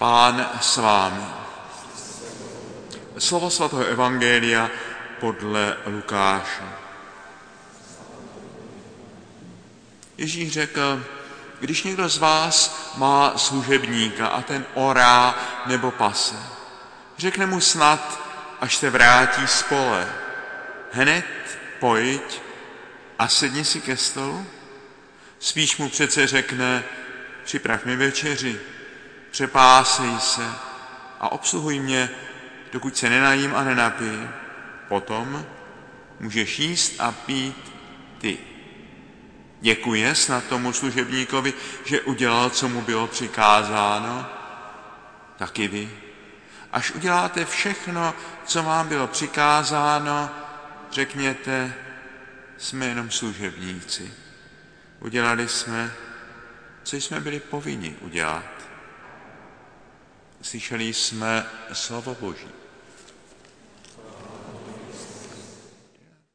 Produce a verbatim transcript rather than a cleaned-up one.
Pán s vámi. Slovo svatého evangelia podle Lukáše. Ježíš řekl, když někdo z vás má služebníka a ten orá nebo pase, řekne mu snad, až se vrátí z pole, hned pojď a sedni si ke stolu? Spíš mu přece řekne, připrav mi večeři, přepásej se a obsluhuj mě, dokud se nenajím a nenapiju. Potom můžeš jíst a pít ty. Děkuje snad tomu služebníkovi, že udělal, co mu bylo přikázáno. Taky vy. Až uděláte všechno, co vám bylo přikázáno, řekněte, jsme jenom služebníci. Udělali jsme, co jsme byli povinni udělat. Slyšeli jsme slovo Boží.